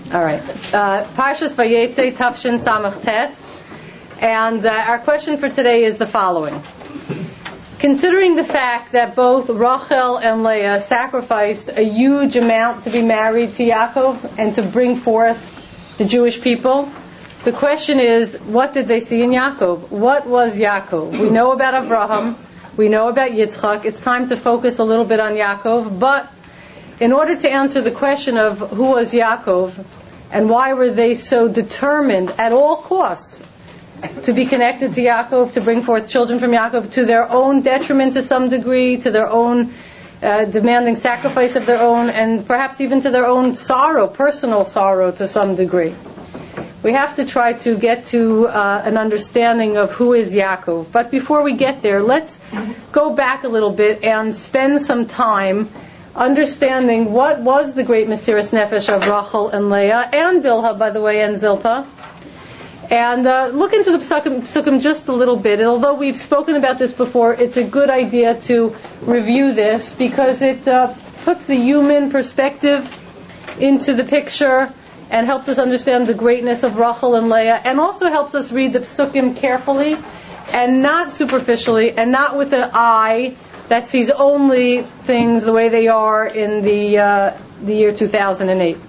All right. Parshas Vayetze, Tafshin Samach Tes. And our question for today is the following. Considering the fact that both Rachel and Leah sacrificed a huge amount to be married to Yaakov and to bring forth the Jewish people, the question is, what did they see in Yaakov? What was Yaakov? We know about Abraham. We know about Yitzchak. It's time to focus a little bit on Yaakov. But in order to answer the question of who was Yaakov and why were they so determined at all costs to be connected to Yaakov, to bring forth children from Yaakov, to their own detriment to some degree, to their own demanding sacrifice of their own, and perhaps even to their own sorrow, personal sorrow to some degree. We have to try to get to an understanding of who is Yaakov. But before we get there, let's go back a little bit and spend some time understanding what was the great Mesiras Nefesh of Rachel and Leah, and Bilhah, by the way, and Zilpah. And look into the Psukim just a little bit. And although we've spoken about this before, it's a good idea to review this because it puts the human perspective into the picture and helps us understand the greatness of Rachel and Leah, and also helps us read the Psukim carefully and not superficially and not with an eye that sees only things the way they are in the year 2008.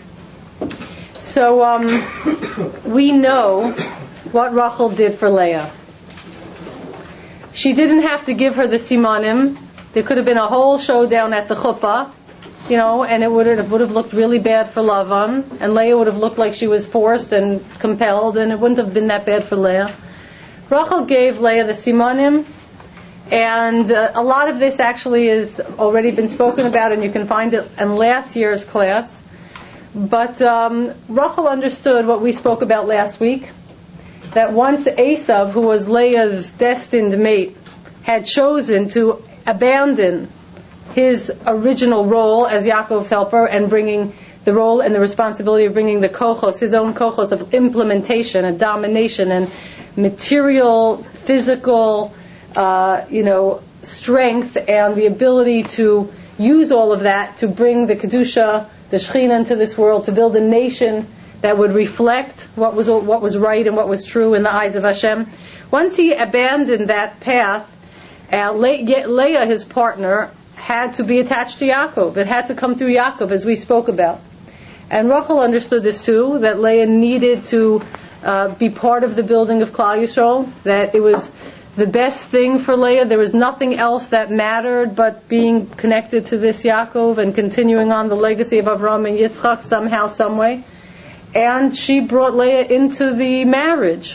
So we know what Rachel did for Leah. She didn't have to give her the simanim. There could have been a whole showdown at the chuppah, and it would have looked really bad for Lavan, and Leah would have looked like she was forced and compelled, and it wouldn't have been that bad for Leah. Rachel gave Leah the simanim, and a lot of this actually has already been spoken about, and you can find it in last year's class. But Rachel understood what we spoke about last week, that once Esav, who was Leah's destined mate, had chosen to abandon his original role as Yaakov's helper and bringing the role and the responsibility of bringing the kochos, his own kochos of implementation and domination and material, physical, strength and the ability to use all of that to bring the Kedusha, the Shechina into this world, to build a nation that would reflect what was right and what was true in the eyes of Hashem. Once he abandoned that path, Leah, his partner, had to be attached to Yaakov. It had to come through Yaakov, as we spoke about. And Rachel understood this too, that Leah needed to be part of the building of Klal Yisrael, that it was the best thing for Leah. There was nothing else that mattered but being connected to this Yaakov and continuing on the legacy of Avraham and Yitzchak somehow, some way. And she brought Leah into the marriage.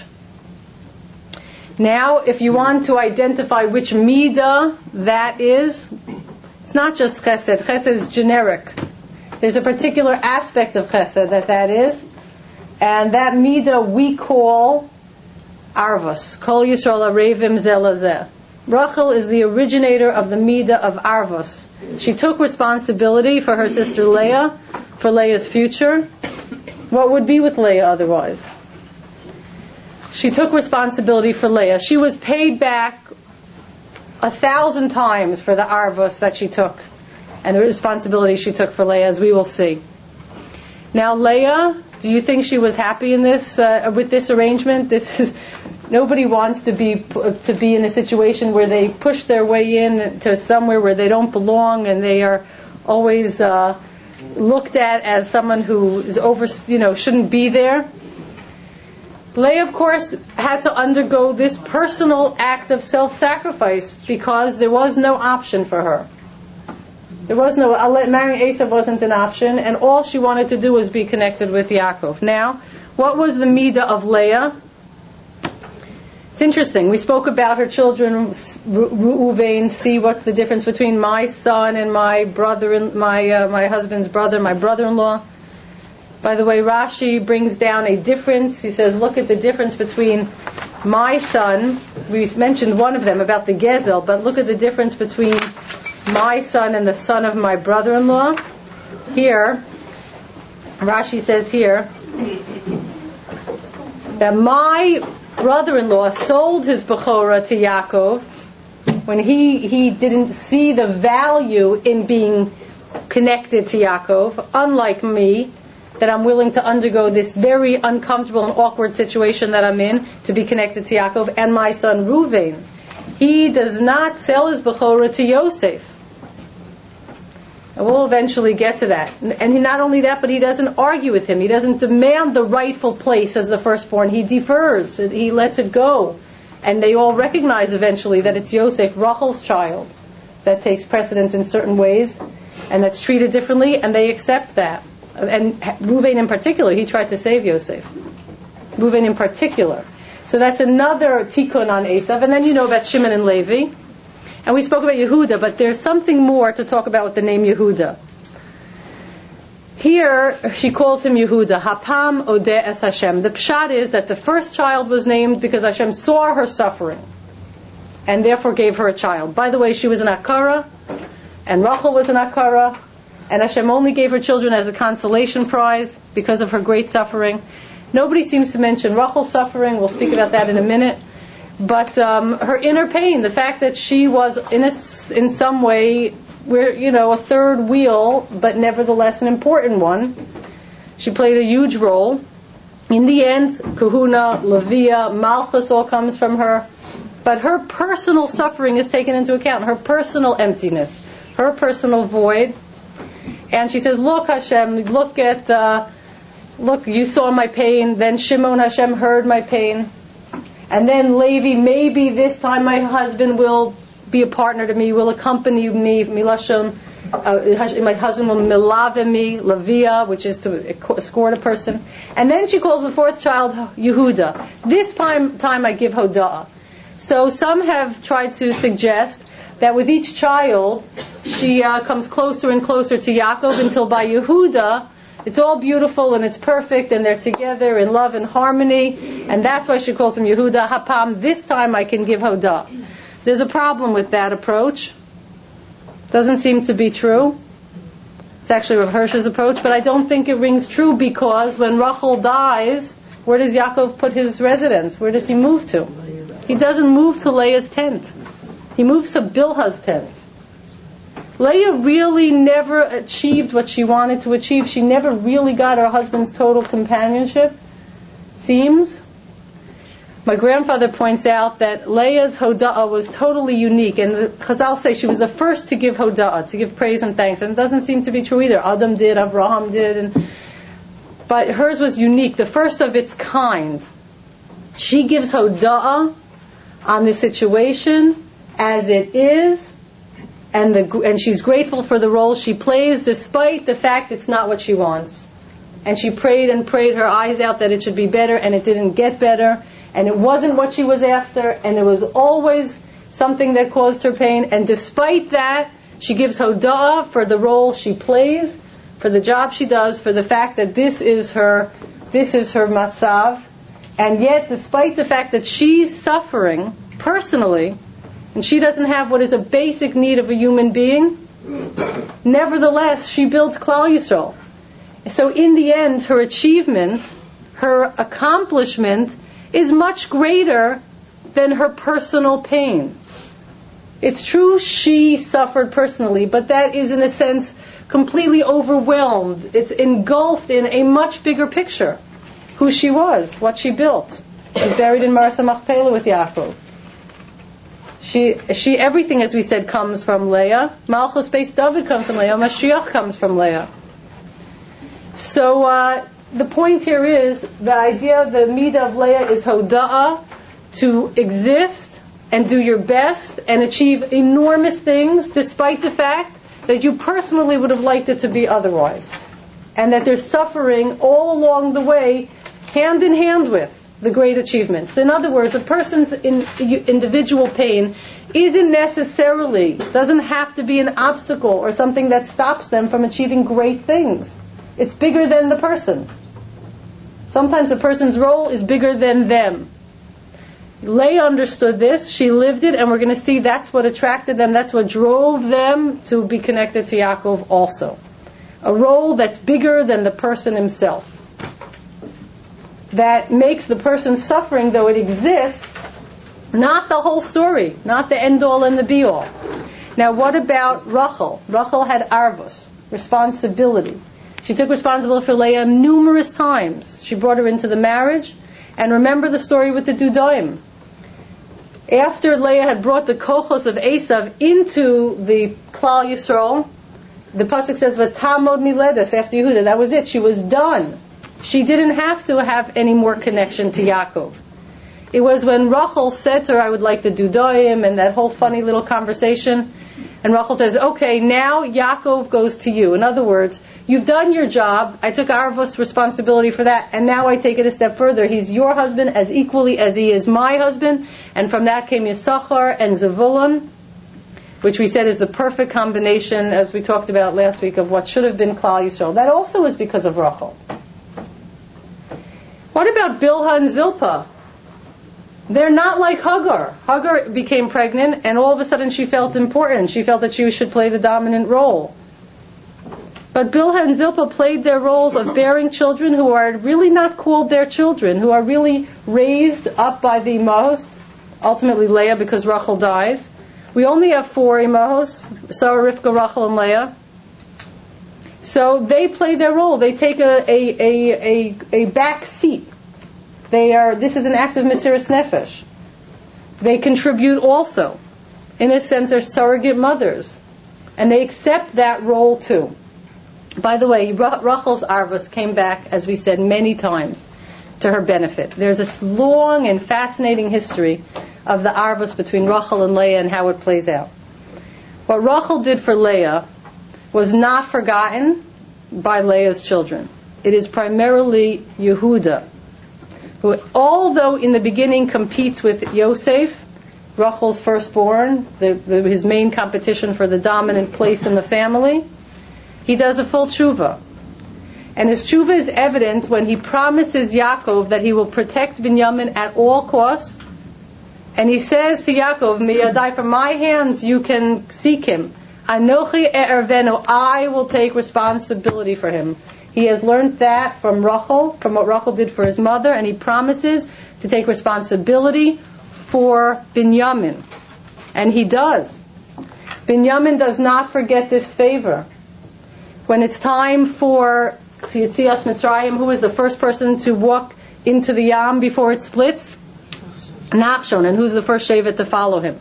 Now, if you want to identify which midah that is, it's not just chesed. Chesed is generic. There's a particular aspect of chesed that is. And that midah we call Arvos. Kol Yisrael Arevim Zelazeh. Rachel is the originator of the midah of Arvos. She took responsibility for her sister Leah, for Leah's future. What would be with Leah otherwise? She took responsibility for Leah. She was paid back 1,000 times for the Arvos that she took and the responsibility she took for Leah, as we will see. Now Leah, do you think she was happy in this with this arrangement? Nobody wants to be in a situation where they push their way in to somewhere where they don't belong, and they are always looked at as someone who is shouldn't be there. Leah, of course, had to undergo this personal act of self-sacrifice because there was no option for her. Marrying Esav wasn't an option, and all she wanted to do was be connected with Yaakov. Now, what was the midah of Leah? It's interesting. We spoke about her children, Reuven. See, what's the difference between my son and my brother, my husband's brother, my brother-in-law? By the way, Rashi brings down a difference. He says, look at the difference between my son. We mentioned one of them about the Gezel, but look at the difference between my son and the son of my brother-in-law. Here, Rashi says here that my brother-in-law sold his Bechorah to Yaakov when he didn't see the value in being connected to Yaakov, unlike me. that I'm willing to undergo this very uncomfortable and awkward situation that I'm in to be connected to Yaakov. And my son Reuven, he does not sell his Bechorah to Yosef. And we'll eventually get to that. And not only that, but he doesn't argue with him. He doesn't demand the rightful place as the firstborn. He defers. He lets it go. And they all recognize eventually that it's Yosef, Rachel's child, that takes precedence in certain ways, and that's treated differently, and they accept that. And Reuven in particular, he tried to save Yosef. Reuven in particular. So that's another tikkun on Esav. And then you know about Shimon and Levi. And we spoke about Yehuda, but there's something more to talk about with the name Yehuda. Here, she calls him Yehuda. Hapam odeh es Hashem. The pshat is that the first child was named because Hashem saw her suffering, and therefore gave her a child. By the way, she was an Akara, and Rachel was an Akara, and Hashem only gave her children as a consolation prize because of her great suffering. Nobody seems to mention Rachel's suffering. We'll speak about that in a minute. But her inner pain, the fact that she was in some way, a third wheel, but nevertheless an important one. She played a huge role. In the end, Kahuna, Leviah, Malchus all comes from her. But her personal suffering is taken into account, her personal emptiness, her personal void. And she says, look Hashem, look, you saw my pain. Then Shimon, Hashem heard my pain. And then Levi, maybe this time my husband will be a partner to me, will accompany me, Milashon. My husband will milave me, Leviah, which is to escort a person. And then she calls the fourth child Yehuda. This time I give Hoda'ah. So some have tried to suggest that with each child, she comes closer and closer to Yaakov until by Yehuda, it's all beautiful and it's perfect and they're together in love and harmony, and that's why she calls him Yehuda. Hapam, this time I can give Hodah. There's a problem with that approach. Doesn't seem to be true. It's actually Rav Hirsch's approach, but I don't think it rings true because when Rachel dies, where does Yaakov put his residence? Where does he move to? He doesn't move to Leah's tent. He moves to Bilhah's tent. Leah really never achieved what she wanted to achieve. She never really got her husband's total companionship. Seems. My grandfather points out that Leah's Hoda'ah was totally unique, and the Chazal say she was the first to give Hoda'ah, to give praise and thanks, and it doesn't seem to be true either. Adam did, Abraham did, but hers was unique, the first of its kind. She gives Hoda'ah on the situation as it is, and she's grateful for the role she plays, despite the fact it's not what she wants. And she prayed and prayed her eyes out that it should be better, and it didn't get better. And it wasn't what she was after, and it was always something that caused her pain. And despite that, she gives Hoda'ah for the role she plays, for the job she does, for the fact that this is her matzav. And yet, despite the fact that she's suffering personally, and she doesn't have what is a basic need of a human being, nevertheless, she builds Klal Yisrael. So in the end, her achievement, her accomplishment, is much greater than her personal pain. It's true she suffered personally, but that is in a sense completely overwhelmed. It's engulfed in a much bigger picture. Who she was, what she built. She's buried in Marasa Machpelah with Yaakov. She everything, as we said, comes from Leah. Malchus Beis David comes from Leah. Mashiach comes from Leah. So the point here is, the idea, the midah of Leah is Hoda'ah, to exist and do your best and achieve enormous things despite the fact that you personally would have liked it to be otherwise. And that there's suffering all along the way, hand in hand with the great achievements. In other words, a person's individual pain doesn't have to be an obstacle or something that stops them from achieving great things. It's bigger than the person. Sometimes a person's role is bigger than them. Leah understood this, she lived it, and we're going to see that's what attracted them, that's what drove them to be connected to Yaakov also. A role that's bigger than the person himself. That makes the person suffering, though it exists, not the whole story, not the end-all and the be-all. Now what about Rachel? Rachel had arvos, responsibility. She took responsibility for Leah numerous times. She brought her into the marriage. And remember the story with the Dudoim. After Leah had brought the kochos of Esav into the Klal Yisrael, the pasuk says, "V'tamod miledes," after Yehuda. That was it. She was done. She didn't have to have any more connection to Yaakov. It was when Rachel said to her, "I would like the Dudoim," and that whole funny little conversation. And Rachel says, "Okay, now Yaakov goes to you." In other words, you've done your job. I took Arvos responsibility for that, and now I take it a step further. He's your husband as equally as he is my husband. And from that came Yisachar and Zevulun, which we said is the perfect combination, as we talked about last week, of what should have been Klal Yisrael. That also was because of Rachel. What about Bilhah and Zilpah? They're not like Hagar. Hagar became pregnant, and all of a sudden she felt important. She felt that she should play the dominant role. But Bilhah and Zilpah played their roles of bearing children who are really not called their children, who are really raised up by the Imahos, ultimately Leah because Rachel dies. We only have 4 Imahos, Sarah, Rivka, Rachel, and Leah. So they play their role. They take a back seat. This is an act of Mesiras Nefesh. They contribute also. In a sense, they're surrogate mothers. And they accept that role too. By the way, Rachel's Arvos came back, as we said, many times to her benefit. There's this long and fascinating history of the Arvos between Rachel and Leah and how it plays out. What Rachel did for Leah was not forgotten by Leah's children. It is primarily Yehuda, who, although in the beginning competes with Yosef, Rachel's firstborn, his main competition for the dominant place in the family, he does a full tshuva. And his tshuva is evident when he promises Yaakov that he will protect Binyamin at all costs. And he says to Yaakov, "Miyadai, from my hands you can seek him. Anochi e'ervenu, I will take responsibility for him." He has learned that from Rachel, from what Rachel did for his mother, and he promises to take responsibility for Binyamin. And he does. Binyamin does not forget this favor. When it's time for Yetzias Mitzrayim, who is the first person to walk into the Yam before it splits? Nachshon. And who's the first Shevet to follow him?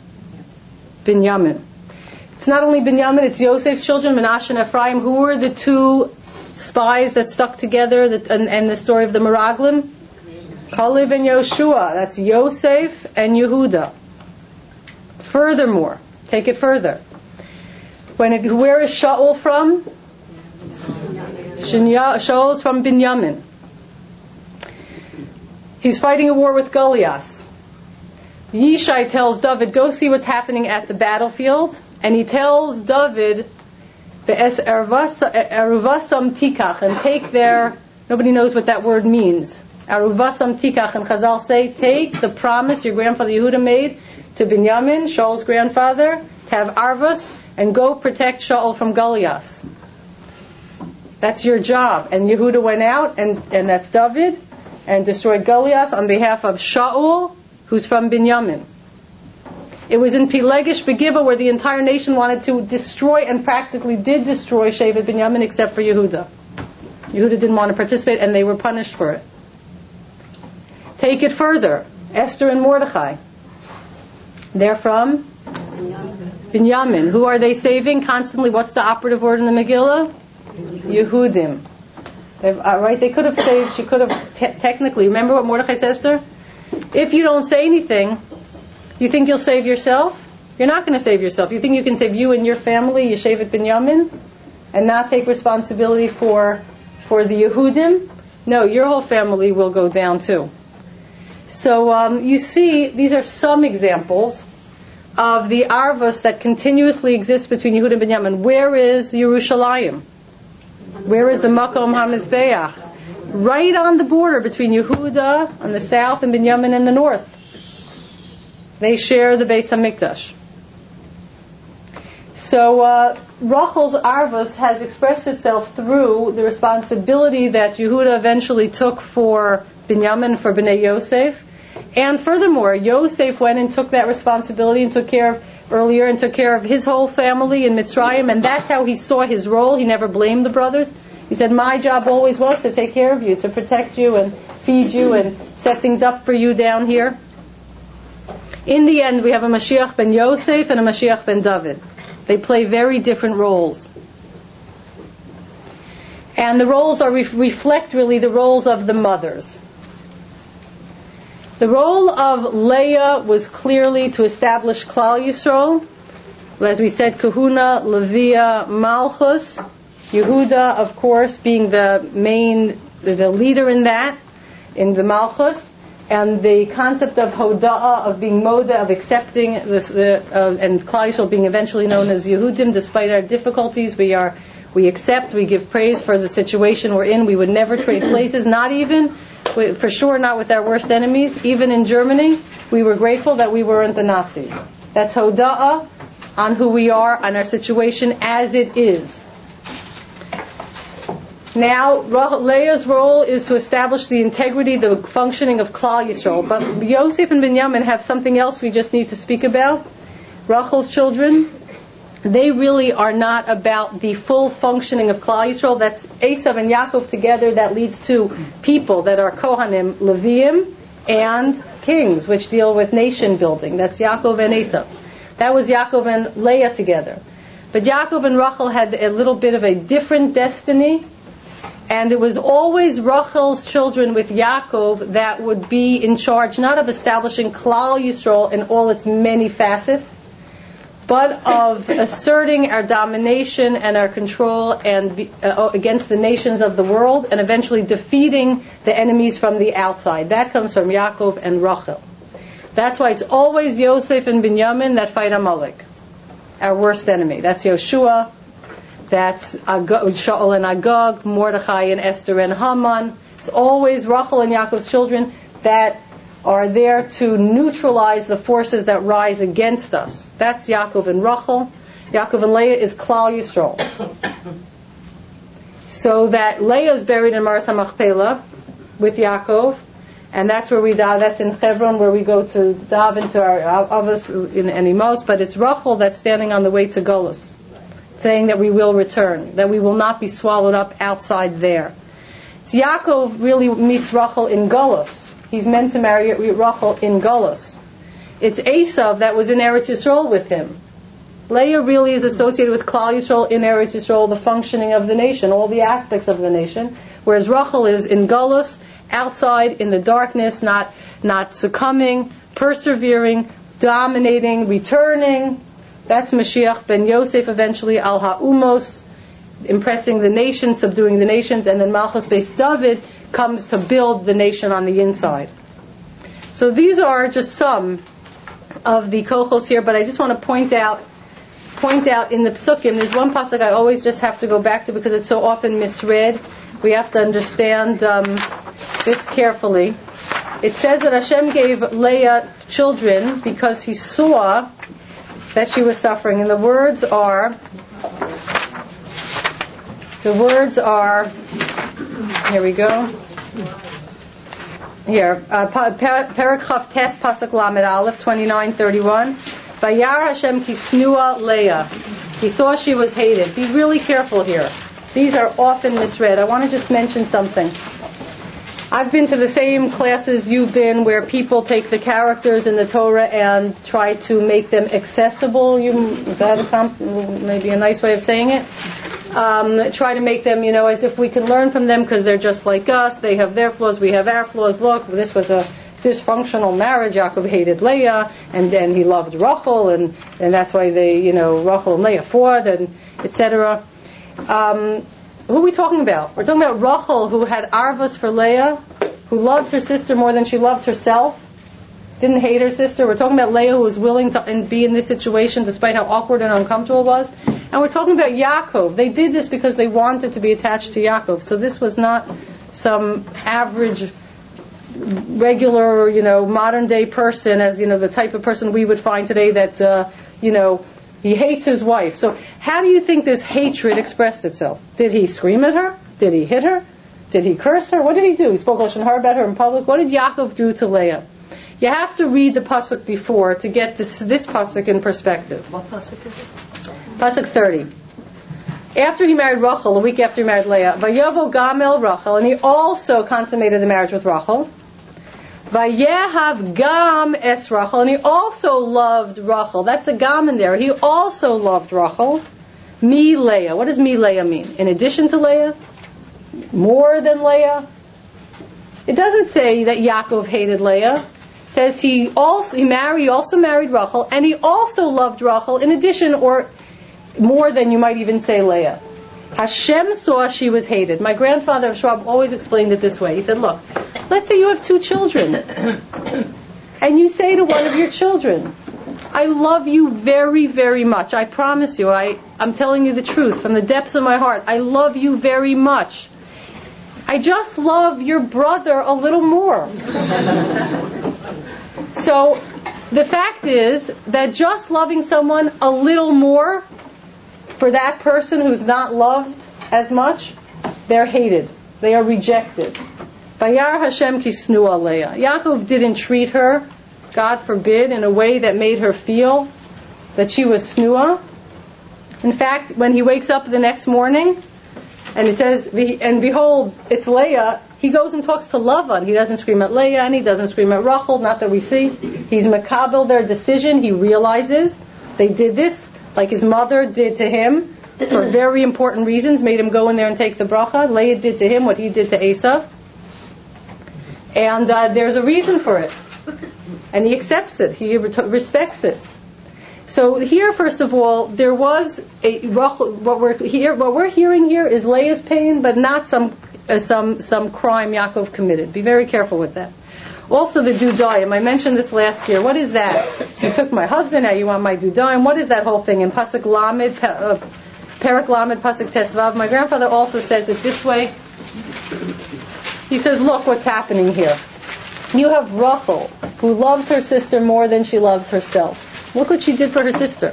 Binyamin. It's not only Binyamin, it's Yosef's children, Menashe and Ephraim. Who were the 2 spies that stuck together and the story of the Meraglim? Kalev and Yoshua. That's Yosef and Yehuda. Furthermore, take it further. Where is Shaul from? Shaul is from Binyamin. He's fighting a war with Goliath. Yishai tells David, "Go see what's happening at the battlefield." And he tells David, "Ve'es aruvasam tikach," and take their, nobody knows what that word means. Aruvasam tikach, and Chazal say, take the promise your grandfather Yehuda made to Binyamin, Shaul's grandfather, to have Arvos, and go protect Shaul from Goliath. That's your job. And Yehuda went out, and that's David, and destroyed Goliath on behalf of Shaul, who's from Binyamin. It was in Pilegish Begibah where the entire nation wanted to destroy, and practically did destroy Shevet Binyamin, except for Yehuda. Yehuda didn't want to participate, and they were punished for it. Take it further. Esther and Mordechai. They're from Binyamin. Who are they saving constantly? What's the operative word in the Megillah? Yehudim. Right? They could have saved, she could have technically, remember what Mordechai says to her? If you don't say anything, you think you'll save yourself? You're not going to save yourself. You think you can save you and your family, Yeshevet Binyamin, and not take responsibility for the Yehudim? No, your whole family will go down too. So you see, these are some examples of the Arvos that continuously exist between Yehuda and Binyamin. Where is Yerushalayim? Where is the Makom HaMizbeach? Right on the border between Yehuda on the south and Binyamin in the north. They share the Beis HaMikdash. So Rachel's Arvos has expressed itself through the responsibility that Yehuda eventually took for Binyamin, for Bnei Yosef. And furthermore, Yosef went and took that responsibility and took care of his whole family in Mitzrayim, and that's how he saw his role. He never blamed the brothers. He said, my job always was to take care of you, to protect you and feed you and set things up for you down here. In the end, we have a Mashiach ben Yosef and a Mashiach ben David. They play very different roles. And the roles are reflect really the roles of the mothers. The role of Leah was clearly to establish Klal Yisrael. As we said, Kahuna, Leviah, Malchus. Yehuda, of course, being the leader in that, in the Malchus. And the concept of Hoda'ah, of being Moda, of accepting this, and Klal Yisrael being eventually known as Yehudim, despite our difficulties, we accept, we give praise for the situation we're in. We would never trade places, not even, for sure not with our worst enemies. Even in Germany, we were grateful that we weren't the Nazis. That's Hoda'ah on who we are, on our situation as it is. Now, Leah's role is to establish the integrity, the functioning of Klal Yisrael. But Yosef and Binyamin have something else we just need to speak about. Rachel's children, they really are not about the full functioning of Klal Yisrael. That's Esav and Yaakov together. That leads to people that are Kohanim, Leviim, and kings, which deal with nation building. That's Yaakov and Esav. That was Yaakov and Leah together. But Yaakov and Rachel had a little bit of a different destiny. And it was always Rachel's children with Yaakov that would be in charge, not of establishing Klal Yisrael in all its many facets, but of asserting our domination and our control and against the nations of the world, and eventually defeating the enemies from the outside. That comes from Yaakov and Rachel. That's why it's always Yosef and Binyamin that fight Amalek, our worst enemy. That's Yoshua. That's Shaul and Agag, Mordechai and Esther and Haman. It's always Rachel and Yaakov's children that are there to neutralize the forces that rise against us. That's Yaakov and Rachel. Yaakov and Leah is Klal Yisrael. So that Leah is buried in Maras HaMachpelah with Yaakov, and that's where we die. That's in Hebron, where we go to dive into our Avos in Imos. But it's Rachel that's standing on the way to Golus, saying that we will return, that we will not be swallowed up outside there. It's Yaakov really meets Rachel in Golus. He's meant to marry Rachel in Golus. It's Esav that was in Eretz Yisrael with him. Leah really is associated with Klal Yisrael in Eretz Yisrael, the functioning of the nation, all the aspects of the nation, whereas Rachel is in Golus, outside in the darkness, not succumbing, persevering, dominating, returning. That's Mashiach ben Yosef eventually, Al Ha'umos, impressing the nation, subduing the nations, and then Malchus Beis David comes to build the nation on the inside. So these are just some of the kochos here, but I just want to point out in the psukim, there's one pasuk I always just have to go back to because it's so often misread. We have to understand this carefully. It says that Hashem gave Leah children because He saw that she was suffering, and the words are here we go. Here, Perek Chav Tes Pasuk Lamed Aleph 29:31. Vayar Hashem Kisnua Leah. He saw she was hated. Be really careful here. These are often misread. I want to just mention something. I've been to the same classes you've been, where people take the characters in the Torah and try to make them accessible. Is that maybe a nice way of saying it? Try to make them, as if we can learn from them because they're just like us. They have their flaws, we have our flaws. Look, this was a dysfunctional marriage. Yaakov hated Leah, and then he loved Rachel, and that's why they, Rachel and Leah fought, and etc. Who are we talking about? We're talking about Rachel, who had arvos for Leah, who loved her sister more than she loved herself, didn't hate her sister. We're talking about Leah, who was willing to be in this situation despite how awkward and uncomfortable it was. And we're talking about Yaakov. They did this because they wanted to be attached to Yaakov. So this was not some average, regular, modern day person, as, the type of person we would find today that, he hates his wife. So how do you think this hatred expressed itself? Did he scream at her? Did he hit her? Did he curse her? What did he do? He spoke Lashon Hara about her in public. What did Yaakov do to Leah? You have to read the pasuk before to get this pasuk in perspective. What pasuk is it? Pasuk 30. after he married Rachel, a week after he married Leah, Vayavo Gamel Rachel, and he also consummated the marriage with Rachel. Vayehav Gam Es Rachel, and he also loved Rachel. That's a Gam in there. He also loved Rachel. Mi Leah. What does Mi Leah mean? In addition to Leah? More than Leah? It doesn't say that Yaakov hated Leah. It says he also married Rachel, and he also loved Rachel in addition, or more than, you might even say, Leah. Hashem saw she was hated. My grandfather Schwab always explained it this way. He said, look, let's say you have 2 children, and you say to one of your children, I love you very, very much. I promise you, I'm telling you the truth from the depths of my heart. I love you very much. I just love your brother a little more. So the fact is that just loving someone a little more, for that person who's not loved as much, they're hated. They are rejected. Vayar Hashem kisnua Leah. Yaakov didn't treat her, God forbid, in a way that made her feel that she was snua. In fact, when he wakes up the next morning, and it says, and behold, it's Leah, he goes and talks to Lavan. He doesn't scream at Leah, and he doesn't scream at Rachel, not that we see. He's makabel their decision. He realizes they did this like his mother did to him for very important reasons, made him go in there and take the bracha. Leah did to him what he did to Esav. And there's a reason for it. And he accepts it. He respects it. So here, first of all, there was what we're hearing here is Leah's pain, but not some crime Yaakov committed. Be very careful with that. Also, the Dudayim. I mentioned this last year. What is that? You took my husband, now you want my Dudayim. What is that whole thing? In Pasuk Lamed, Perek Lamed, Pasuk Tesvav, my grandfather also says it this way. He says, look what's happening here. You have Rachel, who loves her sister more than she loves herself. Look what she did for her sister.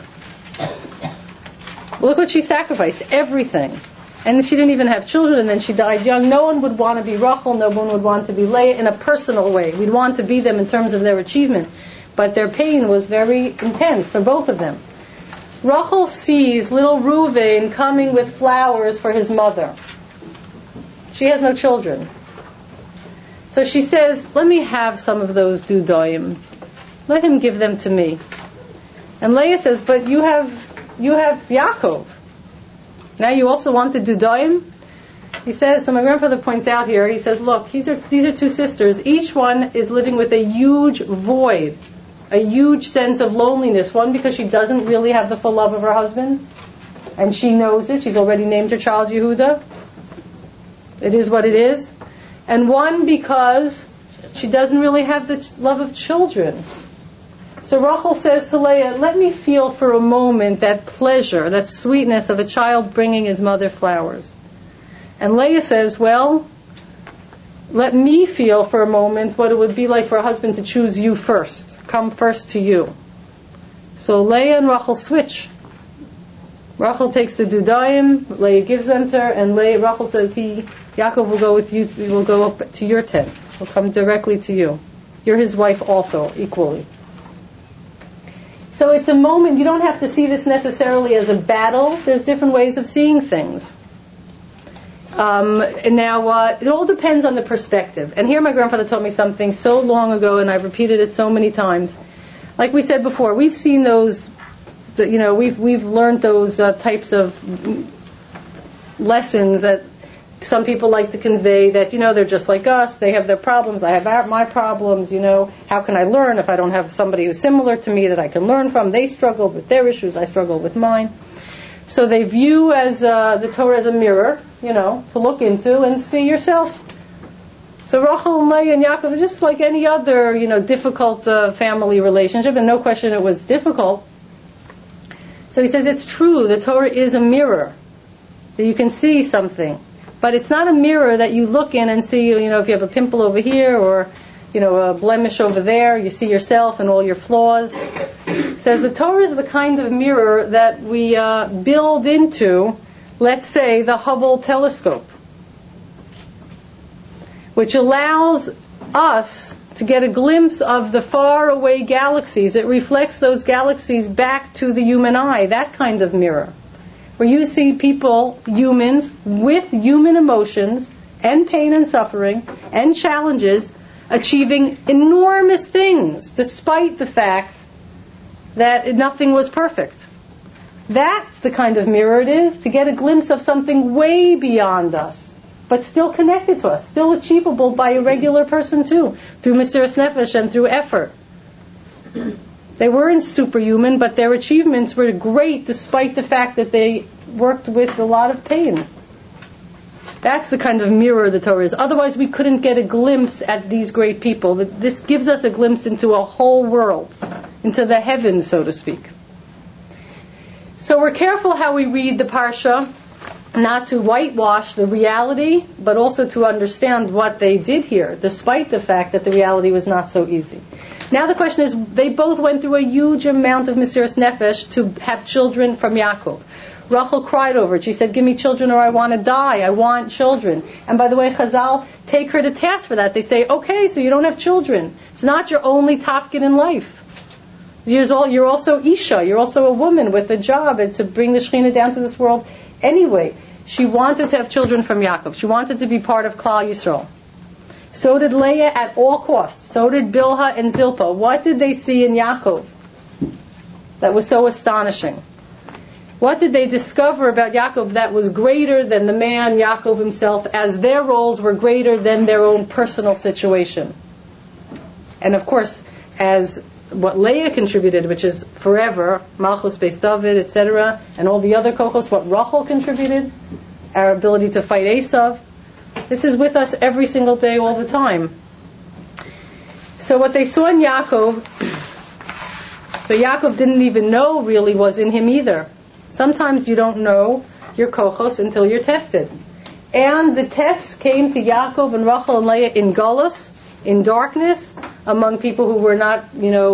Look what she sacrificed. Everything. And she didn't even have children, and then she died young. No one would want to be Rachel, no one would want to be Leah in a personal way. We'd want to be them in terms of their achievement. But their pain was very intense for both of them. Rachel sees little Reuven coming with flowers for his mother. She has no children. So she says, let me have some of those Dudayim. Let him give them to me. And Leah says, but you have Yaakov. Now you also want the Dudayim? He says, so my grandfather points out here, he says, look, these are 2 sisters. Each one is living with a huge void, a huge sense of loneliness. One, because she doesn't really have the full love of her husband, and she knows it. She's already named her child Yehuda. It is what it is. And one, because she doesn't really have the love of children. So Rachel says to Leah, let me feel for a moment that pleasure, that sweetness of a child bringing his mother flowers. And Leah says, well, let me feel for a moment what it would be like for a husband to choose you first, come first to you. So Leah and Rachel switch. Rachel takes the Dudayim, Leah gives them to her, and Rachel says, Yaakov will go with you, will go up to your tent. He'll come directly to you. You're his wife also, equally. So it's a moment, you don't have to see this necessarily as a battle. There's different ways of seeing things. It all depends on the perspective. And here my grandfather told me something so long ago, and I've repeated it so many times. Like we said before, we've seen those, we've learned those types of lessons that some people like to convey that, they're just like us, they have their problems, I have my problems, how can I learn if I don't have somebody who's similar to me that I can learn from? They struggle with their issues, I struggle with mine. So they view as the Torah as a mirror, to look into and see yourself. So Rachel and Leah and Yaakov are just like any other, difficult family relationship, and no question it was difficult. So he says it's true, the Torah is a mirror, that you can see something. But it's not a mirror that you look in and see, if you have a pimple over here or, a blemish over there, you see yourself and all your flaws. It says the Torah is the kind of mirror that we build into, let's say, the Hubble telescope, which allows us to get a glimpse of the faraway galaxies. It reflects those galaxies back to the human eye, that kind of mirror. where you see people, humans, with human emotions and pain and suffering and challenges, achieving enormous things despite the fact that nothing was perfect. That's the kind of mirror it is, to get a glimpse of something way beyond us, but still connected to us, still achievable by a regular person too, through Mesiras Nefesh and through effort. They weren't superhuman, but their achievements were great despite the fact that they worked with a lot of pain. That's the kind of mirror the Torah is. Otherwise, we couldn't get a glimpse at these great people. This gives us a glimpse into a whole world, into the heavens, so to speak. So we're careful how we read the Parsha, not to whitewash the reality, but also to understand what they did here, despite the fact that the reality was not so easy. Now the question is, they both went through a huge amount of Mesiras Nefesh to have children from Yaakov. Rachel cried over it. She said, give me children or I want to die. I want children. And by the way, Chazal take her to task for that. They say, okay, so you don't have children. It's not your only tafkid in life. You're also Isha. You're also a woman with a job and to bring the Shekhinah down to this world. Anyway, she wanted to have children from Yaakov. She wanted to be part of Klal Yisrael. So did Leah at all costs. So did Bilhah and Zilpah. What did they see in Yaakov that was so astonishing? What did they discover about Yaakov that was greater than the man Yaakov himself, as their roles were greater than their own personal situation? And of course, as what Leah contributed, which is forever, Malchus Beis David, etc., and all the other kochos, what Rachel contributed, our ability to fight Esav, this is with us every single day, all the time. So what they saw in Yaakov, that Yaakov didn't even know really was in him either. Sometimes you don't know your kochos until you're tested. And the tests came to Yaakov and Rachel and Leah in Golus, in darkness, among people who were not,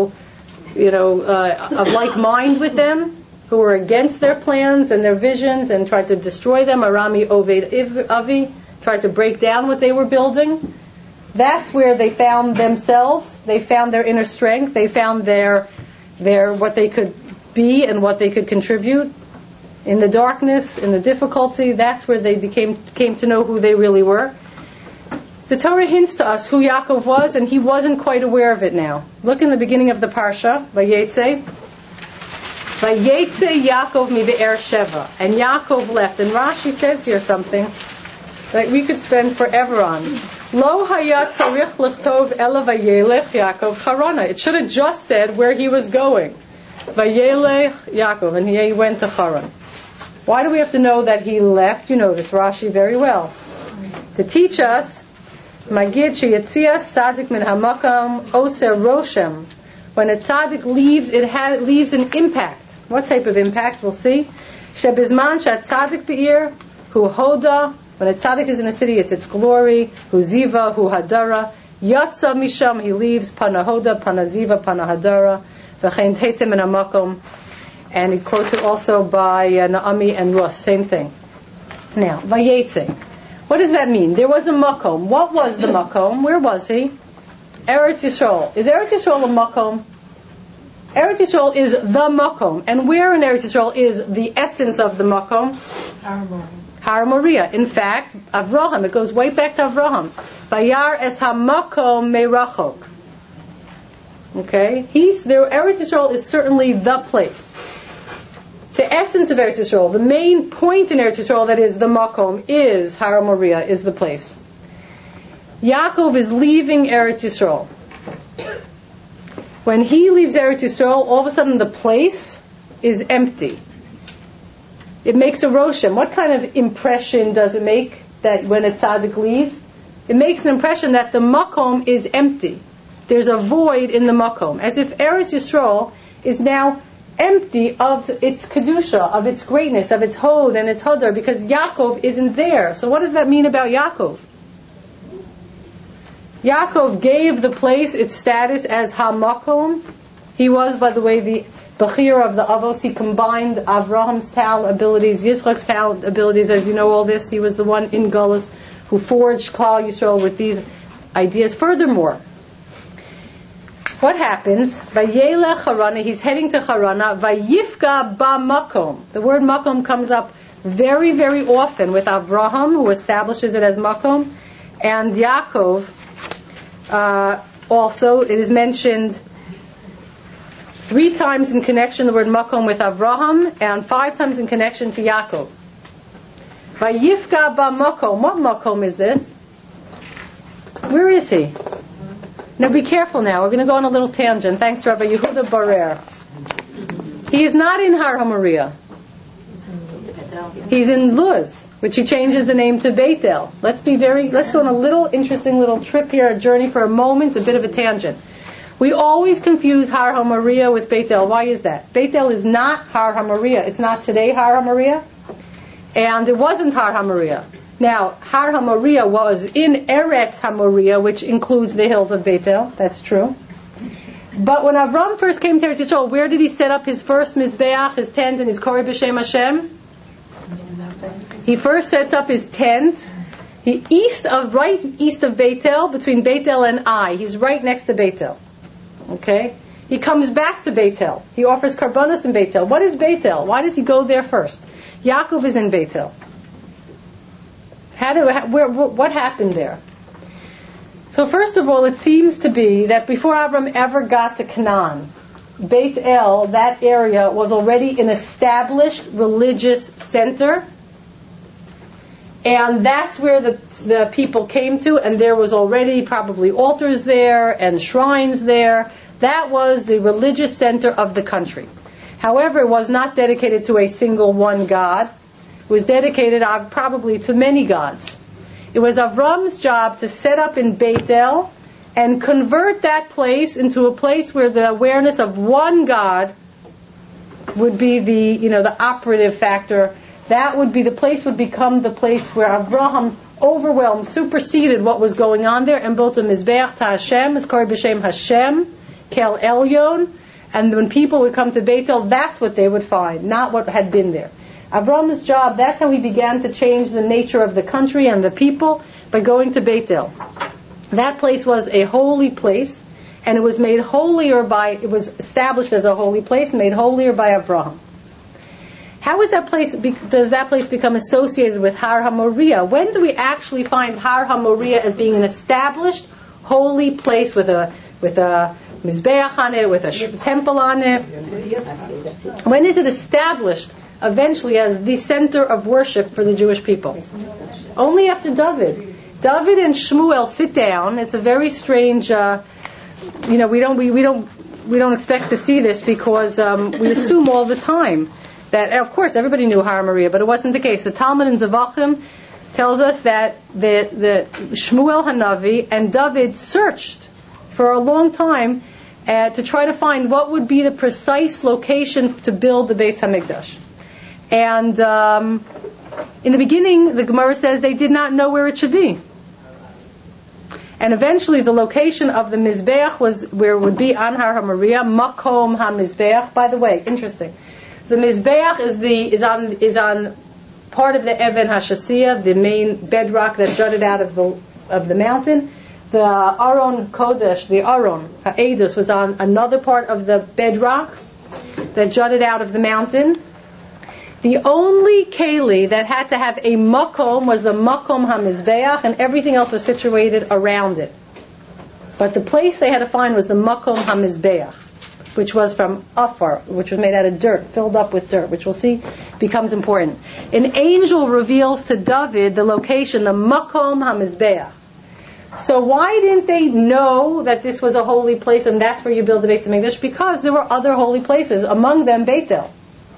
of like mind with them, who were against their plans and their visions and tried to destroy them. Arami Oved Avi tried to break down what they were building. That's where they found themselves. They found their inner strength. They found their what they could be and what they could contribute. In the darkness, in the difficulty, that's where they came to know who they really were. The Torah hints to us who Yaakov was, and he wasn't quite aware of it now. Look in the beginning of the Parsha, Vayetze. Vayetze Yaakov mi be'er Sheva. And Yaakov left. And Rashi says here something that we could spend forever on. Lo hayat tzarich lichtov ela vayelech Yaakov Charana. It should have just said where he was going. Vayelech Yaakov. And he went to Haran. Why do we have to know that he left? You know this Rashi very well. To teach us, Magid sheyetzias tzaddik min hamakam oser roshem. When a tzaddik leaves, it leaves an impact. What type of impact? We'll see. Shebizman shat tzaddik be'ir hu hoda. When a tzaddik is in a city, it's its glory. Hu ziva, hu hadara. Yatsa misham, he leaves. Pana hoda, pana ziva, pana hadara. V'chein tetzem min hamakom. And he quotes it also by Naomi and Rus, same thing. Now, Vayetze. What does that mean? There was a makom. What was the makom? Where was he? Eretz Yisrael. Is Eretz Yisrael a makom? Eretz Yisrael is the makom. And where in Eretz Yisrael is the essence of the makom? Har Moriah. In fact, Avraham, it goes way back to Avraham. Bayar es ha-makom me'rachok. Okay? Eretz Yisrael is certainly the place. The essence of Eretz Yisrael, the main point in Eretz Yisrael, that is the makom, is Har Moriah, is the place. Yaakov is leaving Eretz Yisrael. When he leaves Eretz Yisrael, all of a sudden the place is empty. It makes a roshem. What kind of impression does it make that when a tzaddik leaves? It makes an impression that the makom is empty. There's a void in the makom, as if Eretz Yisrael is now empty of its kedusha, of its greatness, of its hod and its hadar, because Yaakov isn't there. So what does that mean about Yaakov? Yaakov gave the place its status as ha-makom. He was, by the way, the Bechir of the Avos. He combined Avraham's talent abilities, Yitzchak's talent abilities, as you know all this. He was the one in Gullus who forged Klal Yisrael with these ideas. Furthermore, what happens? Vayelech Harana, he's heading to Harana. Vayifka ba'makom. The word makom comes up very, very often with Avraham, who establishes it as makom, and Yaakov. Also, it is mentioned 3 times in connection, the word makom, with Avraham, and 5 times in connection to Yaakov. Vayifka ba'makom. What makom is this? Where is he? Now be careful now. We're going to go on a little tangent. Thanks, Rabbi Yehuda Barer. He is not in Har HaMoriah. He's in Luz, which he changes the name to Beit El. Let's go on a little interesting little trip here, a journey for a moment, a bit of a tangent. We always confuse Har HaMoriah with Beit El. Why is that? Beit El is not Har HaMoriah. It's not today Har HaMoriah, and it wasn't Har HaMoriah. Now, Har HaMoriah was in Eretz HaMoriah, which includes the hills of Beit El. That's true. But when Avram first came to Eretz Yisrael, where did he set up his first Mizbeach, his tent, and his Kori B'Shem Hashem? He first sets up his tent right east of Beit El, between Beit El and Ai. He's right next to Beit El. Okay? He comes back to Beit El. He offers Karbanos in Beit El. What is Beit El? Why does he go there first? Yaakov is in Beit El. What happened there? So first of all, it seems to be that before Avram ever got to Canaan, Beit El, that area, was already an established religious center, and that's where the people came to, and there was already probably altars there and shrines there. That was the religious center of the country. However, it was not dedicated to a single one God. It was dedicated probably to many gods. It was Avram's job to set up in Beit El and convert that place into a place where the awareness of one God would be the operative factor. That would be the place, would become the place where Avraham overwhelmed, superseded what was going on there, and built a Mizbeach to Hashem, as Kori B'Shem Hashem, Kel Elyon, and when people would come to Beit El, that's what they would find, not what had been there. Avram's job, that's how he began to change the nature of the country and the people, by going to Beit El. That place was a holy place, and it was made holier it was established as a holy place, made holier by Avraham. How does that place become associated with Har HaMoriah? When do we actually find Har HaMoriah as being an established holy place with a Mizbeach on it, with a temple on it? When is it established eventually as the center of worship for the Jewish people? Only after David. David and Shmuel sit down. It's a very strange, we don't expect to see this because we assume all the time that, of course, everybody knew Har HaMoriah, but it wasn't the case. The Talmud in Zavachim tells us that the Shmuel Hanavi and David searched for a long time to try to find what would be the precise location to build the Beis HaMikdash. And in the beginning, the Gemara says they did not know where it should be. And eventually the location of the Mizbeach was where it would be on Har HaMoriah, Makom HaMizbeach. By the way, interesting. The Mizbeach is on part of the Even HaShasiyah, the main bedrock that jutted out of the mountain. The Aron Kodesh, the Aron Ha'edus, was on another part of the bedrock that jutted out of the mountain. The only keli that had to have a makom was the makom hamizbeach, and everything else was situated around it. But the place they had to find was the makom hamizbeach, which was from afar, which was made out of dirt, filled up with dirt, which we'll see becomes important. An angel reveals to David the location, the makom hamizbeach. So why didn't they know that this was a holy place and that's where you build the Beis HaMikdash? Because there were other holy places, among them Beit El.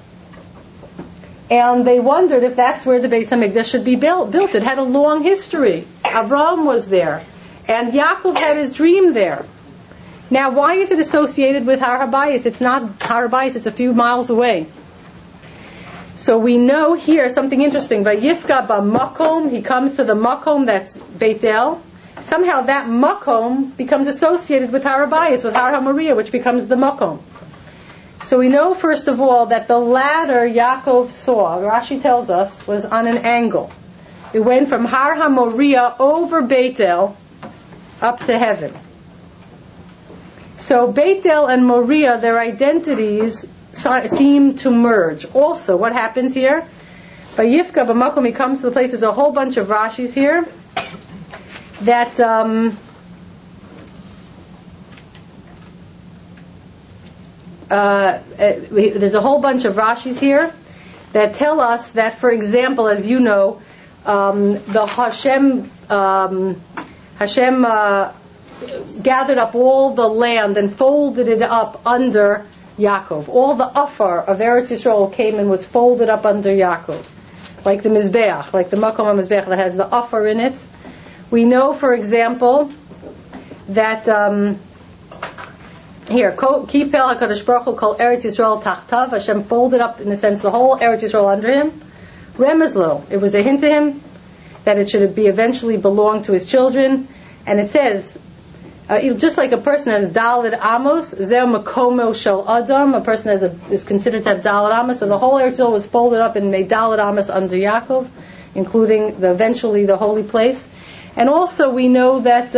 And they wondered if that's where the Beis HaMikdash should be built. It had a long history. Avraham was there. And Yaakov had his dream there. Now, why is it associated with Har HaBayis? It's not Har HaBayis, it's a few miles away. So we know here something interesting. Vayifka ba'makom, he comes to the makom, that's Beit El. Somehow that makom becomes associated with Har HaBayis, with Har HaMoriah, which becomes the makom. So we know, first of all, that the ladder Yaakov saw, Rashi tells us, was on an angle. It went from Har HaMoriah over Beit El up to heaven. So Beit El and Moriah, their identities seem to merge. Also, what happens here? By Yifka b'makom, he comes to the place. There's a whole bunch of Rashis here that there's a whole bunch of Rashis here that tell us that, for example, as you know, the Hashem gathered up all the land and folded it up under Yaakov. All the Afar of Eretz Yisrael came and was folded up under Yaakov, like the Mizbeach, like the Makom HaMizbeach that has the Afar in it. We know, for example, that here, Kipel HaKadosh Baruch Hu Kol Eretz Yisrael Tachtav, Hashem folded up, in a sense, the whole Eretz Yisrael under him. Remezlo, it was a hint to him that it should be eventually belong to his children. And it says, just like a person has Daled Amos, Zeh Makomo Shel Adam, a person is considered to have Daled Amos, so the whole Eretz Yisrael was folded up and made Daled Amos under Yaakov, including eventually the holy place. And also we know that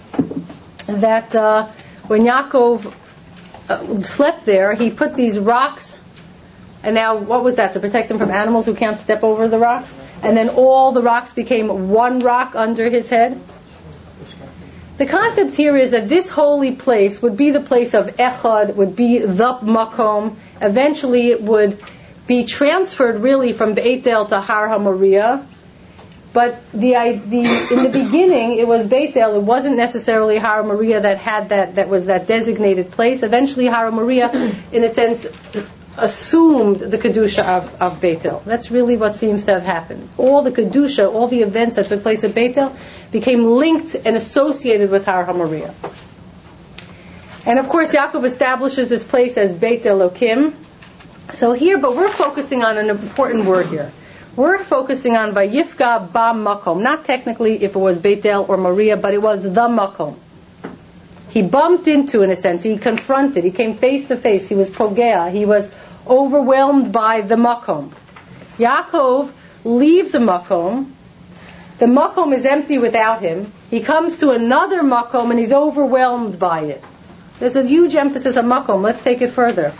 when Yaakov slept there, he put these rocks, and now what was that? To protect him from animals who can't step over the rocks? And then all the rocks became one rock under his head. The concept here is that this holy place would be the place of Echad, would be the Makom. Eventually it would be transferred really from Beit El to Har HaMoriah. But in the beginning it was Beit El. It wasn't necessarily Har HaMoriah that was that designated place. Eventually Har HaMoriah, in a sense, assumed the Kedusha of Beit El. That's really what seems to have happened. All the Kedusha, all the events that took place at Beit El became linked and associated with Har HaMoriah. And of course Yaakov establishes this place as Beit Elokim. So here, but we're focusing on an important word here. We're focusing on Vayifka ba makom. Not technically if it was Beit El or Moriah, but it was the makom. He bumped into, in a sense, he confronted, he came face to face, he was pogea, he was overwhelmed by the makom. Yaakov leaves a makom, the makom is empty without him, he comes to another makom and he's overwhelmed by it. There's a huge emphasis on makom. Let's take it further.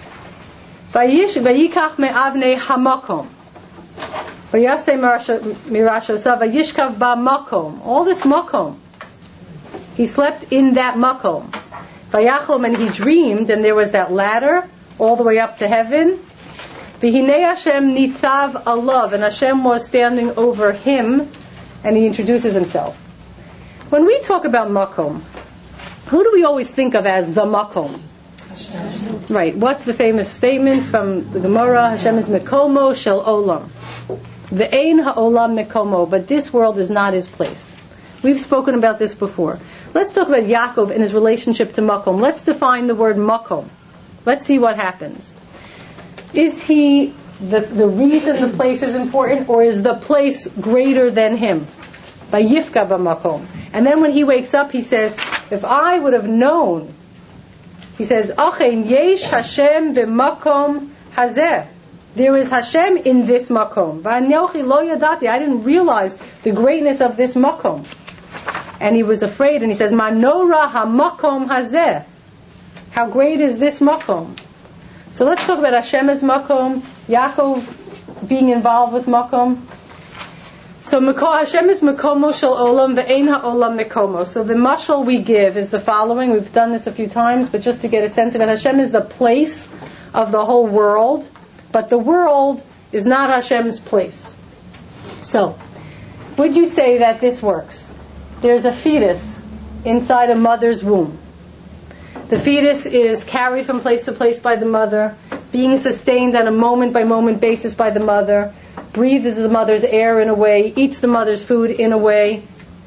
Vayikach me'avnei hamakom. Vayaseh mirashosav vayishkav ba makom. All this makom. He slept in that makom. Vayachlom, and he dreamed, and there was that ladder all the way up to heaven. V'hinei Hashem nitzav alav, and Hashem was standing over him, and he introduces himself. When we talk about makom, who do we always think of as the makom? Hashem. Right. What's the famous statement from the Gemara? Hashem is mekomo shel olam. Ve'ein ha'olam mekomo, but this world is not his place. We've spoken about this before. Let's talk about Yaakov and his relationship to makom. Let's define the word makom. Let's see what happens. Is he the reason the place is important, or is the place greater than him? Vayifka b'makom. And then when he wakes up, he says, if I would have known, he says, Achen yesh Hashem b'makom hazeh. There is Hashem in this makom. V'anochi lo yadati. I didn't realize the greatness of this makom. And he was afraid, and he says, Manora ha-makom hazeh. How great is this makom? So let's talk about Hashem as makom, Yaakov being involved with makom. So Hashem is makomo shel olam ve'ein ha'olam mekomo. So the mashal we give is the following. We've done this a few times, but just to get a sense of it, Hashem is the place of the whole world, but the world is not Hashem's place. So, would you say that this works? There's a fetus inside a mother's womb. The fetus is carried from place to place by the mother, being sustained on a moment-by-moment basis by the mother, breathes the mother's air in a way, eats the mother's food in a way,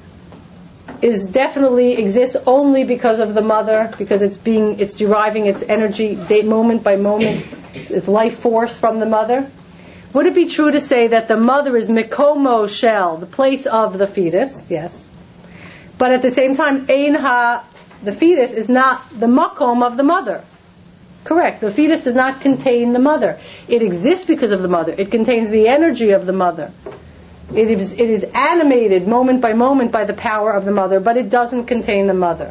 exists only because of the mother, because it's deriving its energy moment by moment, its life force from the mother. Would it be true to say that the mother is Mikomo Shel, the place of the fetus? Yes. But at the same time, the fetus is not the makom of the mother. Correct. The fetus does not contain the mother. It exists because of the mother. It contains the energy of the mother. It is animated moment by moment by the power of the mother, but it doesn't contain the mother.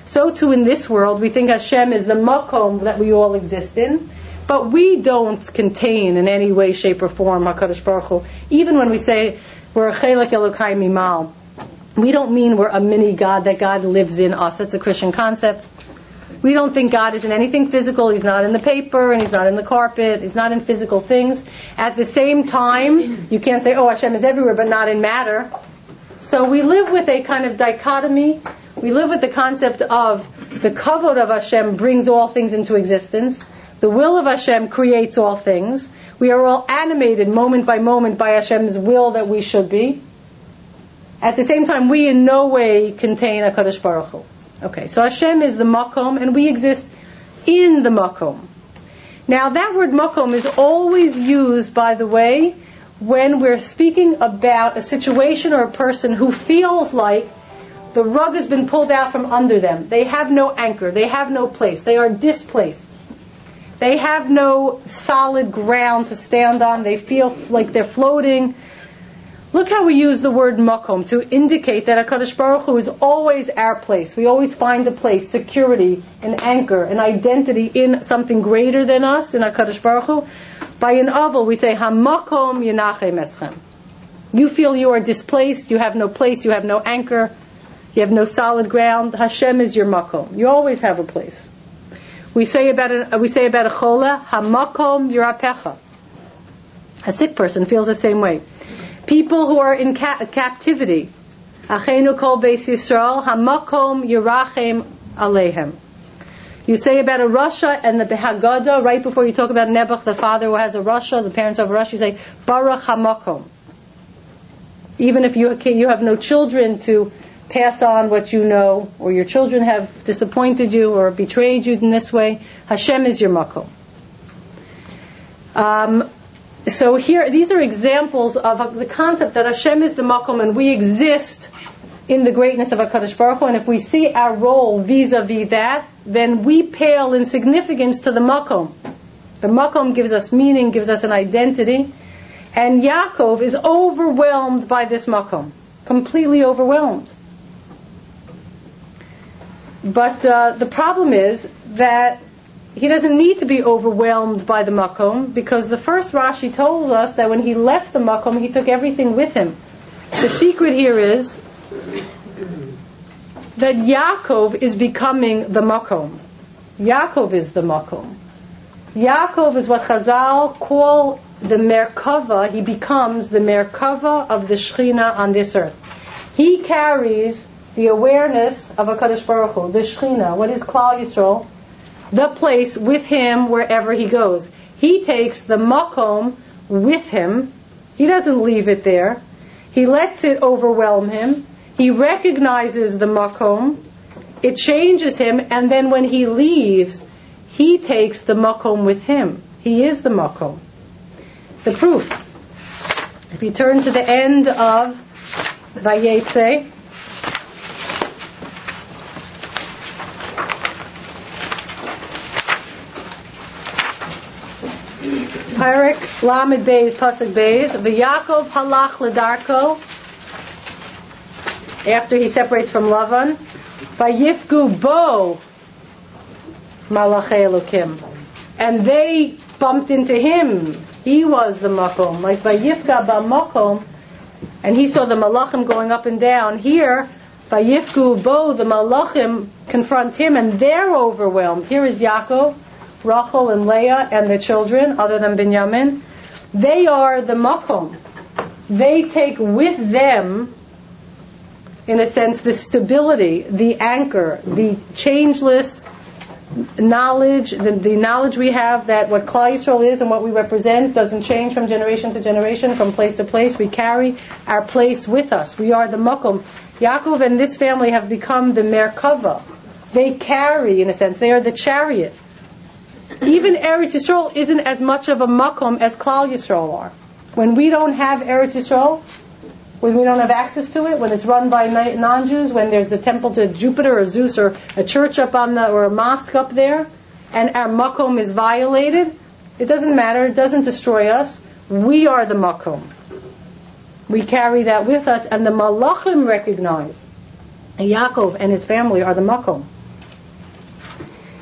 So too in this world, we think Hashem is the makom that we all exist in, but we don't contain in any way, shape, or form HaKadosh Baruch Hu. Even when we say we're a chelek Elokai mimal, we don't mean we're a mini God, that God lives in us. That's a Christian concept. We don't think God is in anything physical. He's not in the paper, and He's not in the carpet. He's not in physical things. At the same time, you can't say, oh, Hashem is everywhere, but not in matter. So we live with a kind of dichotomy. We live with the concept of the kavod of Hashem brings all things into existence. The will of Hashem creates all things. We are all animated moment by Hashem's will that we should be. At the same time, we in no way contain HaKadosh Baruch Hu. Okay, so Hashem is the makom, and we exist in the makom. Now, that word makom is always used, by the way, when we're speaking about a situation or a person who feels like the rug has been pulled out from under them. They have no anchor. They have no place. They are displaced. They have no solid ground to stand on. They feel like they're floating. Look how we use the word makom to indicate that HaKadosh Baruch Hu is always our place. We always find a place, security, an anchor, an identity in something greater than us, in HaKadosh Baruch Hu. By an aval, we say, HaMakom Yenachem Eschem. You feel you are displaced, you have no place, you have no anchor, you have no solid ground. Hashem is your makom. You always have a place. We say about a chola, HaMakom Yirapecha. A sick person feels the same way. People who are in captivity, Achenu Kol Beis Yisrael, HaMakom Yirachem Aleihem. You say about a Rasha and the Haggadah, right before you talk about Nebuch, the father who has a Rasha, the parents of a Rasha, you say, Baruch HaMakom. Even if you have no children to pass on what you know, or your children have disappointed you or betrayed you in this way, Hashem is your makom. So here, these are examples of the concept that Hashem is the makom and we exist in the greatness of HaKadosh Baruch Hu, and if we see our role vis-a-vis that, then we pale in significance to the makom. The makom gives us meaning, gives us an identity, and Yaakov is overwhelmed by this makom, completely overwhelmed. But the problem is that he doesn't need to be overwhelmed by the makom, because the first Rashi tells us that when he left the makom, he took everything with him. The secret here is that Yaakov is becoming the makom. Yaakov is the makom. Yaakov is what Chazal call the Merkava. He becomes the Merkava of the Shechina on this earth. He carries the awareness of HaKadosh Baruch Hu, the Shechina, what is Klal Yisrael, the place with him wherever he goes. He takes the makom with him. He doesn't leave it there. He lets it overwhelm him. He recognizes the makom. It changes him, and then when he leaves, he takes the makom with him. He is the makom. The proof. If you turn to the end of Vayetze, Parak Lamed Beis Pasuk Beis, V'Yakov halach l'darko. After he separates from Lavan, Vayifgu bo malachei Elokim, and they bumped into him. He was the makom, like Vayifga ba'makom, and he saw the malachim going up and down. Here, Vayifgu bo, the malachim confront him, and they're overwhelmed. Here is Yaakov, Rachel and Leah and the children, other than Binyamin. They are the makom. They take with them, in a sense, the stability, the anchor, the changeless knowledge, the knowledge we have that what Klal Yisrael is and what we represent doesn't change from generation to generation, from place to place. We carry our place with us. We are the makom. Yaakov and this family have become the Merkava. They carry, in a sense, they are the chariot. Even Eretz Yisrael isn't as much of a makom as Klal Yisrael are. When we don't have Eretz Yisrael, when we don't have access to it, when it's run by non-Jews, when there's a temple to Jupiter or Zeus or a church up on or a mosque up there, and our makom is violated, it doesn't matter, it doesn't destroy us. We are the makom. We carry that with us, and the malachim recognize Yaakov and his family are the makom.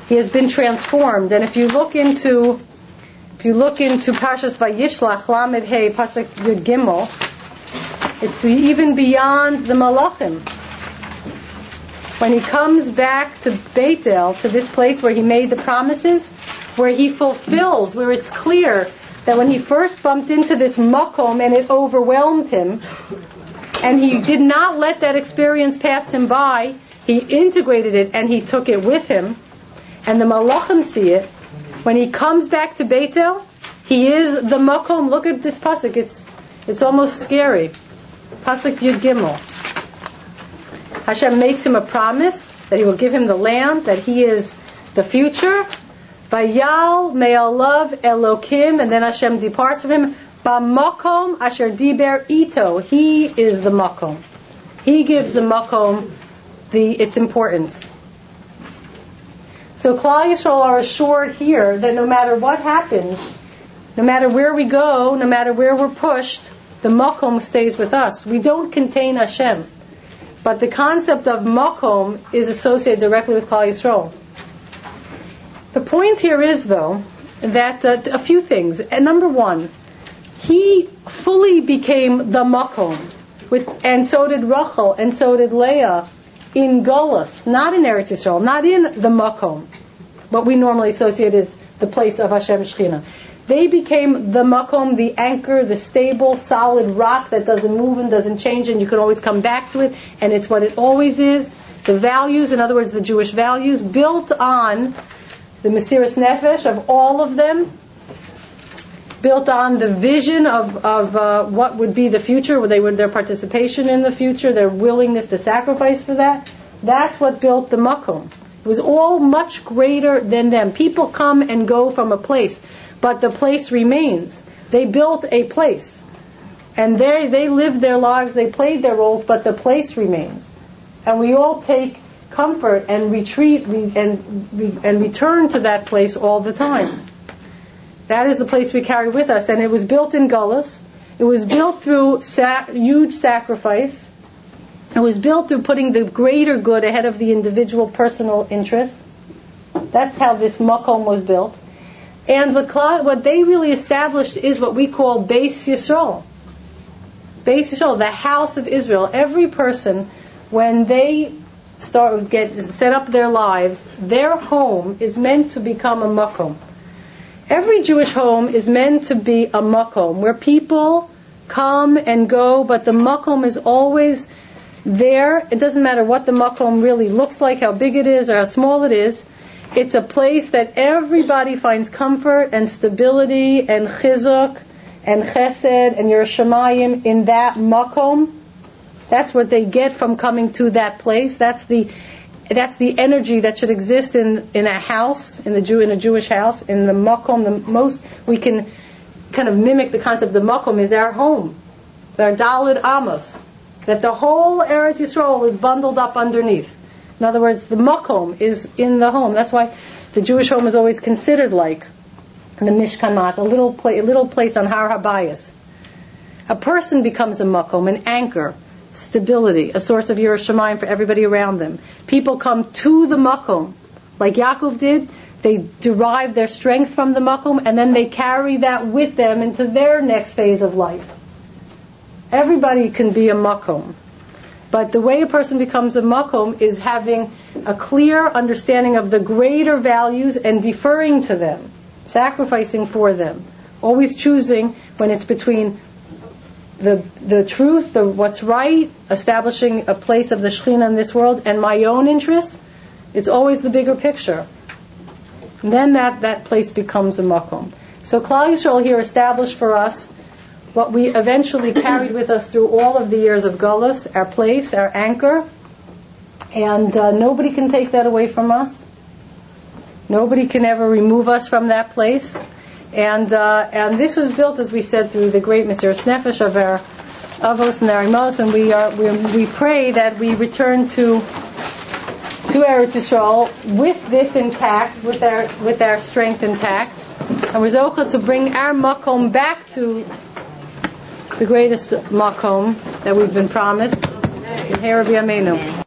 He has been transformed. And if you look into Parshas Vayishlach, Lamed Hey, Pasuk Yud Gimel, it's even beyond the Malachim. When he comes back to Beit El, to this place where he made the promises, where he fulfills, where it's clear that when he first bumped into this makom and it overwhelmed him, and he did not let that experience pass him by, he integrated it and he took it with him, and the Malachim see it. When he comes back to Beit El, he is the makom. Look at this pasuk; it's almost scary. Pasuk Yud Gimel. Hashem makes him a promise that he will give him the land, that he is the future. Vayal me'alav Elokim, and then Hashem departs from him. Ba'makom asher diber ito. He is the makom. He gives the makom its importance. So Klal Yisrael are assured here that no matter what happens, no matter where we go, no matter where we're pushed, the makom stays with us. We don't contain Hashem. But the concept of makom is associated directly with Klal Yisrael. The point here is, though, that a few things. And number one, he fully became the makom, and so did Rachel, and so did Leah, in Golus, not in Eretz Yisrael, not in the makom, what we normally associate as the place of Hashem Shechina. They became the makom, the anchor, the stable, solid rock that doesn't move and doesn't change, and you can always come back to it, and it's what it always is. The values, in other words, the Jewish values, built on the Mesiras Nefesh of all of them, built on the vision of what would be the future, their participation in the future, their willingness to sacrifice for that. That's what built the makom. It was all much greater than them. People come and go from a place, but the place remains. They built a place, and they lived their lives, they played their roles, but the place remains. And we all take comfort and retreat and return to that place all the time. That is the place we carry with us, and it was built in Gullus. It was built through huge sacrifice. It was built through putting the greater good ahead of the individual personal interests. That's how this makom was built. And what they really established is what we call Beis Yisrael. Beis Yisrael, the house of Israel. Every person, when they set up their lives, their home is meant to become a makom. Every Jewish home is meant to be a makom, where people come and go, but the makom is always there. It doesn't matter what the makom really looks like, how big it is, or how small it is. It's a place that everybody finds comfort and stability and chizuk and chesed and yerushalayim in that makom. That's what they get from coming to that place. That's the energy that should exist in a house, in a Jewish house, in the makom. The most we can kind of mimic the concept of the makom is our home. It's our Daled Amos. That the whole Eretz Yisrael is bundled up underneath. In other words, the makom is in the home. That's why the Jewish home is always considered like the Mishkanot, a little place on Har HaBayis. A person becomes a makom, an anchor, stability, a source of Yerushalayim for everybody around them. People come to the makom, like Yaakov did. They derive their strength from the makom, and then they carry that with them into their next phase of life. Everybody can be a makom. But the way a person becomes a makom is having a clear understanding of the greater values and deferring to them, sacrificing for them, always choosing when it's between the truth, what's right, establishing a place of the Shekhinah in this world, and my own interests. It's always the bigger picture. And then that place becomes a makom. So Klal Yisrael here established for us what we eventually carried with us through all of the years of Gullus, our place, our anchor, and nobody can take that away from us. Nobody can ever remove us from that place. And this was built, as we said, through the great Mesiras Nefesh of our Avos and our Imos, and we pray that we return to Eretz Yisrael with this intact, with our strength intact, and we're zochah to bring our makom back to the greatest makom that we've been promised.